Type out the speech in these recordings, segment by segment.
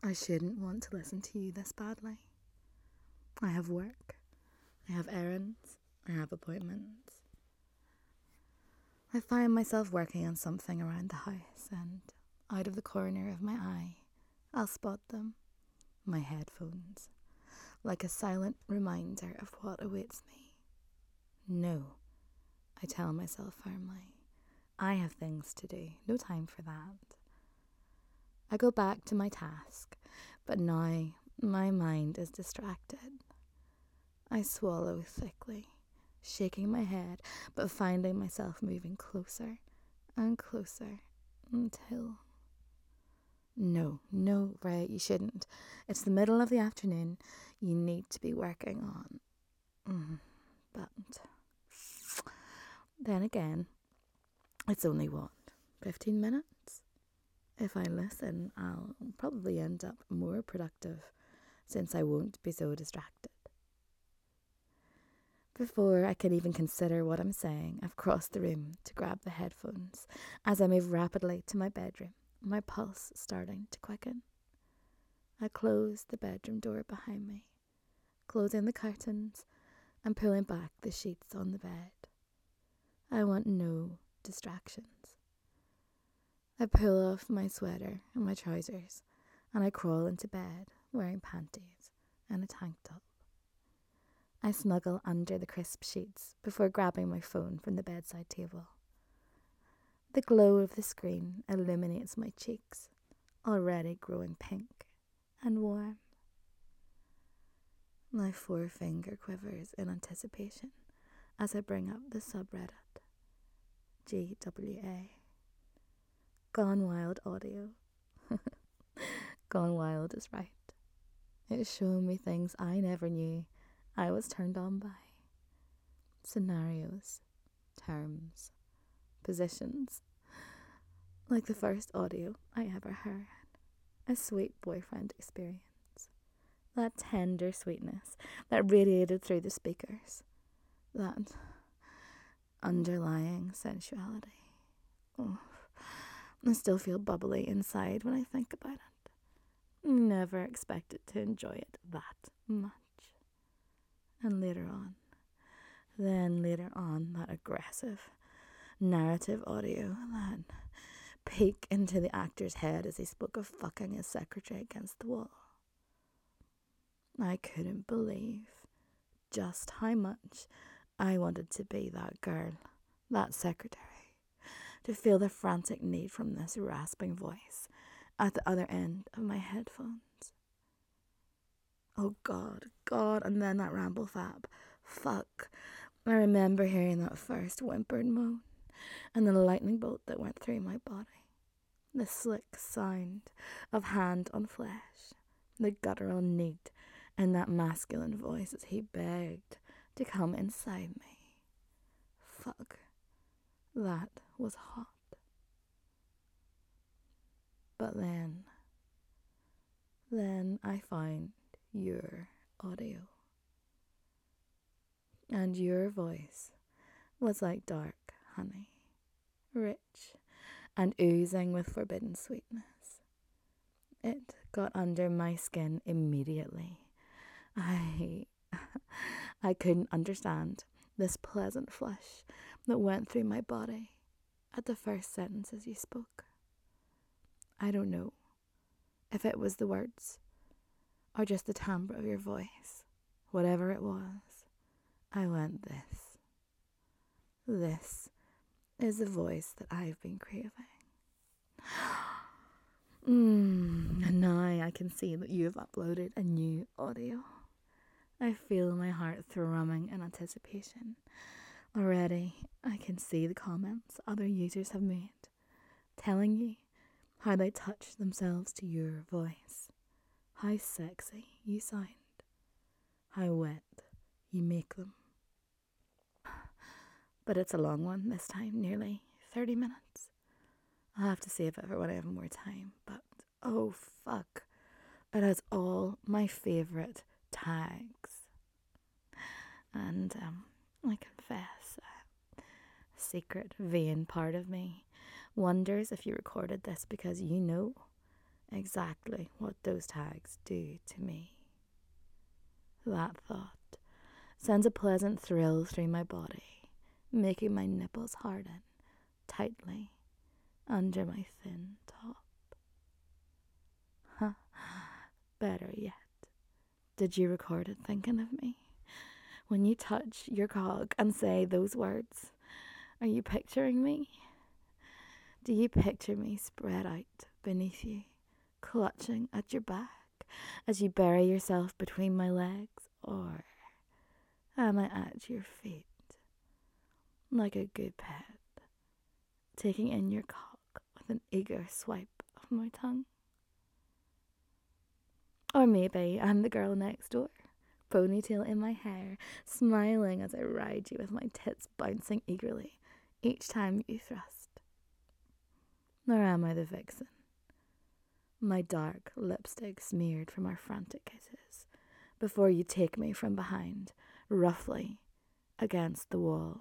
I shouldn't want to listen to you this badly. I have work, I have errands, I have appointments. I find myself working on something around the house, and out of the corner of my eye, I'll spot them, my headphones, like a silent reminder of what awaits me. No, I tell myself firmly. I have things to do, no time for that. I go back to my task, but now my mind is distracted. I swallow thickly, shaking my head, but finding myself moving closer and closer until... No, Ray, you shouldn't. It's the middle of the afternoon. You need to be working on... But then again, it's only what, 15 minutes? If I listen, I'll probably end up more productive, since I won't be so distracted. Before I can even consider what I'm saying, I've crossed the room to grab the headphones as I move rapidly to my bedroom, my pulse starting to quicken. I close the bedroom door behind me, closing the curtains and pulling back the sheets on the bed. I want no distractions. I pull off my sweater and my trousers, and I crawl into bed wearing panties and a tank top. I snuggle under the crisp sheets before grabbing my phone from the bedside table. The glow of the screen illuminates my cheeks, already growing pink and warm. My forefinger quivers in anticipation as I bring up the subreddit, GWA. Gone Wild audio. Gone Wild is right. It's showing me things I never knew I was turned on by. Scenarios, terms, positions. Like the first audio I ever heard. A sweet boyfriend experience. That tender sweetness that radiated through the speakers. That underlying sensuality. Oh, I still feel bubbly inside when I think about it. Never expected to enjoy it that much. And later on, that aggressive narrative audio, that peek into the actor's head as he spoke of fucking his secretary against the wall. I couldn't believe just how much I wanted to be that girl, that secretary, to feel the frantic need from this rasping voice at the other end of my headphones. Oh God, and then that ramble fab. Fuck. I remember hearing that first whimpered moan and the lightning bolt that went through my body. The slick sound of hand on flesh, the guttural need in that masculine voice as he begged to come inside me. Fuck. That was hot. But then I found your audio. And your voice was like dark honey, rich and oozing with forbidden sweetness. It got under my skin immediately. I couldn't understand this pleasant flush that went through my body at the first sentences you spoke. I don't know if it was the words or just the timbre of your voice. Whatever it was, I went, this is the voice that I've been craving. And now I can see that you have uploaded a new audio. I feel my heart thrumming in anticipation. Already, I can see the comments other users have made, telling you how they touch themselves to your voice, how sexy you sound, how wet you make them. But it's a long one this time, nearly 30 minutes. I'll have to save it for when I have more time, but oh fuck, it has all my favourite tags. And I confess, a secret vain part of me wonders if you recorded this because you know exactly what those tags do to me. That thought sends a pleasant thrill through my body, making my nipples harden tightly under my thin top. Huh. Better yet, did you record it thinking of me? When you touch your cock and say those words, are you picturing me? Do you picture me spread out beneath you, clutching at your back as you bury yourself between my legs? Or am I at your feet, like a good pet, taking in your cock with an eager swipe of my tongue? Or maybe I'm the girl next door, ponytail in my hair, smiling as I ride you with my tits bouncing eagerly each time you thrust. Or am I the vixen, my dark lipstick smeared from our frantic kisses, before you take me from behind, roughly, against the wall?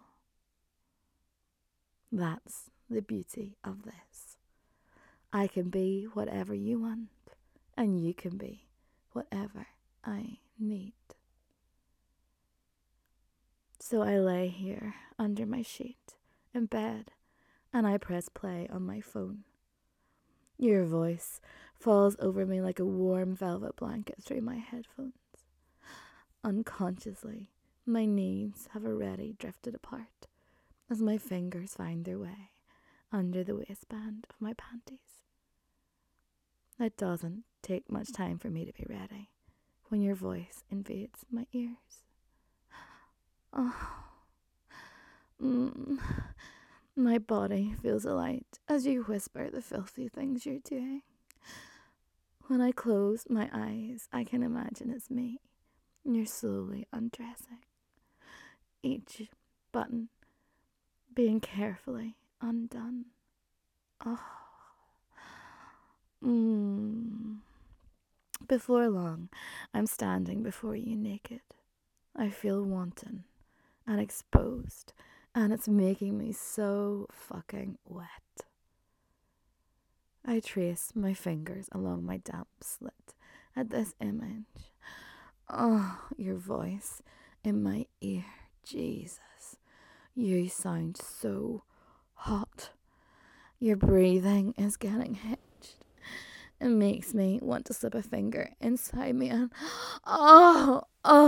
That's the beauty of this. I can be whatever you want, and you can be whatever I need. So I lay here under my sheet in bed, and I press play on my phone. Your voice falls over me like a warm velvet blanket through my headphones. Unconsciously, my knees have already drifted apart as my fingers find their way under the waistband of my panties. It doesn't take much time for me to be ready when your voice invades my ears. My body feels alight as you whisper the filthy things you're doing. When I close my eyes, I can imagine it's me, and you're slowly undressing, each button being carefully undone. Before long, I'm standing before you naked. I feel wanton and exposed, and it's making me so fucking wet. I trace my fingers along my damp slit at this image. Your voice in my ear. Jesus, you sound so hot. Your breathing is getting hitched. It makes me want to slip a finger inside me and how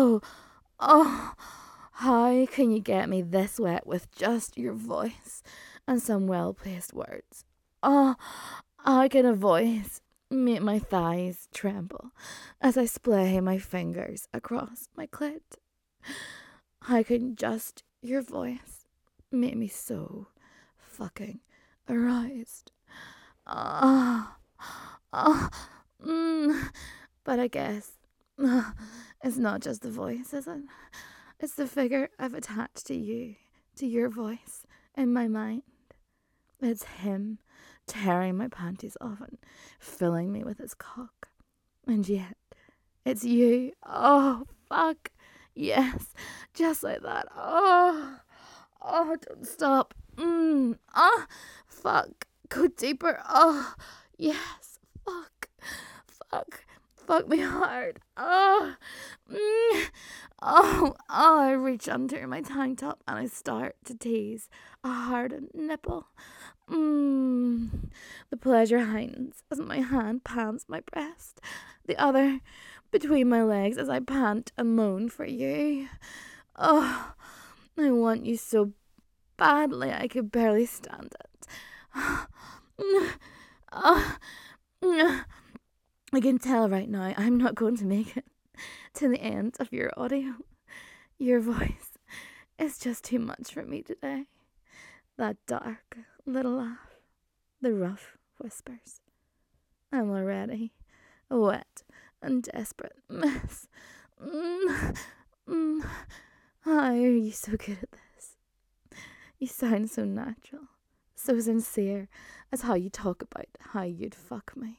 can you get me this wet with just your voice and some well-placed words? How can a voice make my thighs tremble as I splay my fingers across my clit? How can just your voice make me so fucking aroused? But I guess it's not just the voice, is it? It's the figure I've attached to you, to your voice in my mind. It's him tearing my panties off and filling me with his cock. And yet, it's you. Oh, fuck. Yes, just like that. Oh, don't stop. Fuck. Go deeper. Oh, yes. Fuck me hard. I reach under my tank top and I start to tease a hardened nipple. The pleasure heightens as my hand pants my breast, the other between my legs as I pant and moan for you. I want you so badly I could barely stand it. I can tell right now I'm not going to make it to the end of your audio. Your voice is just too much for me today. That dark little laugh, the rough whispers. I'm already a wet and desperate mess. How are you so good at this? You sound so natural, so sincere as how you talk about how you'd fuck me.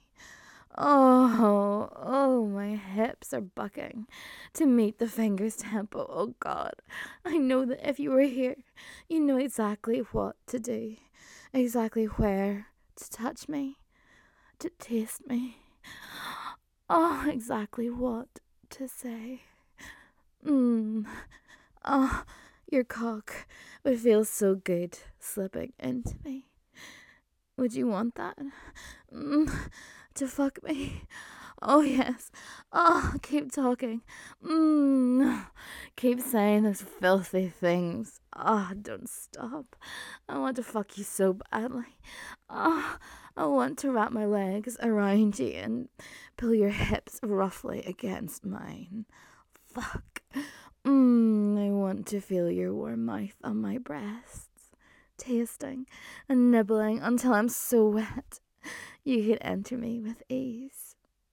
My hips are bucking to meet the finger's tempo. Oh God, I know that if you were here, you know exactly what to do, exactly where to touch me, to taste me, exactly what to say. Oh, your cock would feel so good slipping into me. Would you want that? To fuck me? Oh, yes. Oh, keep talking. Keep saying those filthy things. Don't stop. I want to fuck you so badly. I want to wrap my legs around you and pull your hips roughly against mine. Fuck. I want to feel your warm mouth on my breasts, tasting and nibbling until I'm so wet you could enter me with ease.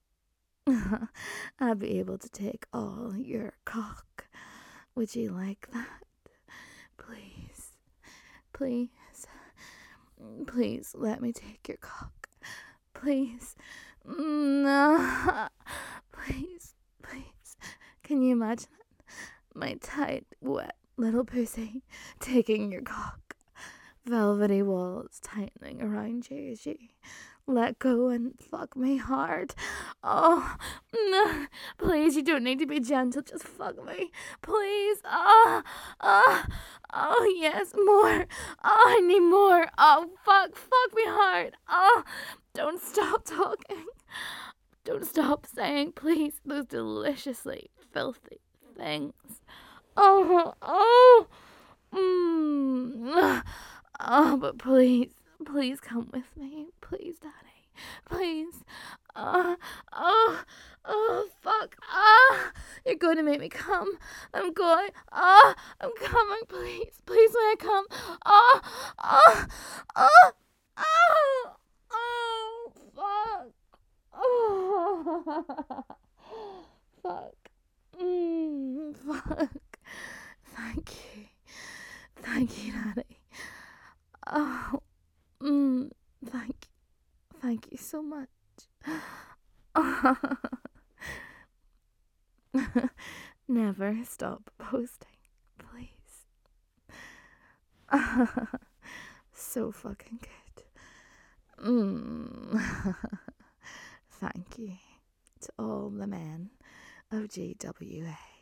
I'd be able to take all your cock. Would you like that? Please, please, please let me take your cock. Please. No. Please, please. Can you imagine it? My tight, wet little pussy taking your cock. Velvety walls tightening around you as you let go and fuck me hard. Oh, no. Please, you don't need to be gentle. Just fuck me. Please. Oh, yes, more. Oh, I need more. Oh, fuck me hard. Oh, don't stop talking. Don't stop saying, please, those deliciously filthy things. Oh. Oh, but please come with me. Please, Daddy. Please. Fuck. You're going to make me come. I'm coming. Please. Please, may I come? Fuck. Fuck. Fuck. Thank you, Daddy. Oh, thank you so much. Never stop posting, please. So fucking good. Thank you to all the men of GWA.